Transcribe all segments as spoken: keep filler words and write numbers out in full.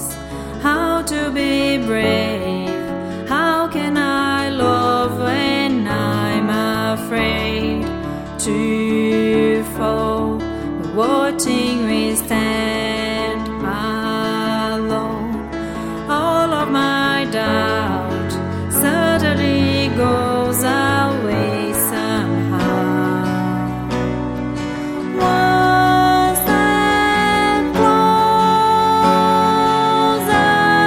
how to be brave. How can I love when I'm afraid to fall? But watching we stand alone. All of my doubt suddenly goes away somehow. One step closer.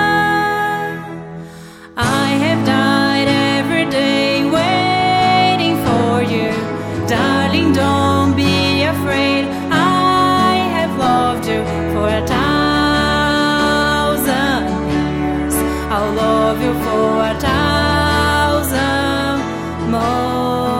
I have died every day waiting for you. Darling, don't be afraid. I have loved you for a thousand years. I'll love you for a thousand more.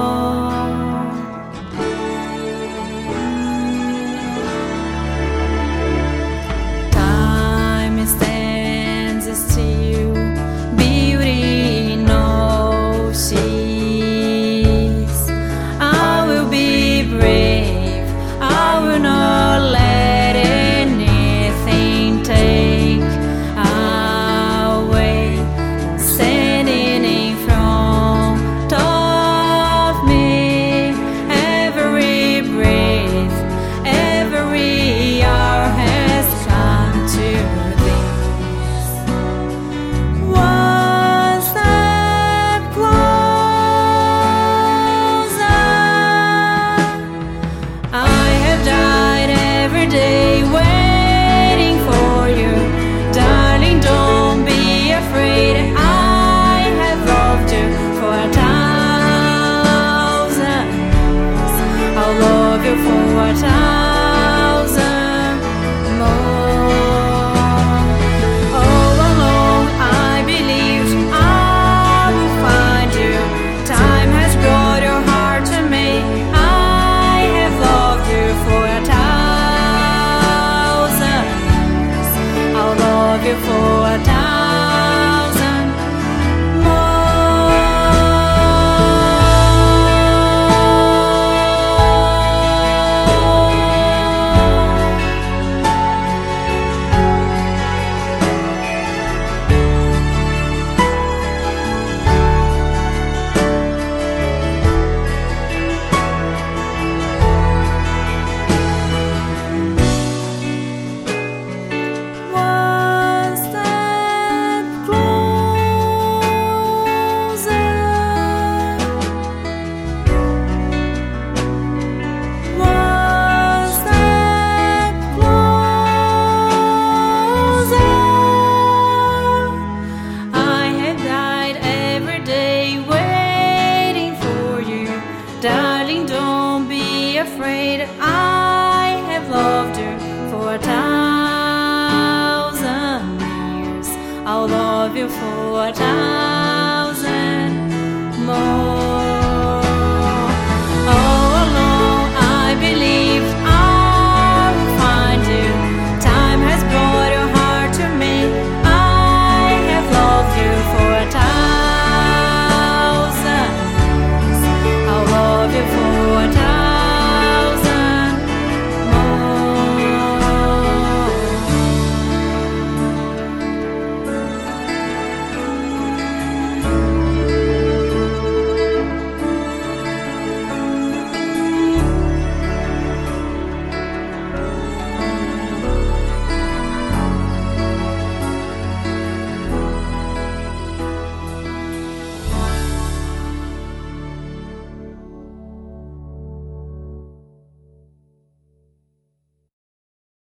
Time stands still, beauty knows cease. I will be brave, I will not let anything take away. Standing in front of me, every breath, every hour has come to this. One step closer. I have died every day waiting for you. Darling, don't be afraid. I have loved you for a thousand years. I'll love you for a thousand more. All along I believed I will find you. Time has brought your heart to me. I have loved you for a thousand years. I'll love you for a thousand One step closer. One step closer. I have died every day waiting for you. Darling, don't be afraid. I have loved you for a thousand years. I'll love you for a thousand more.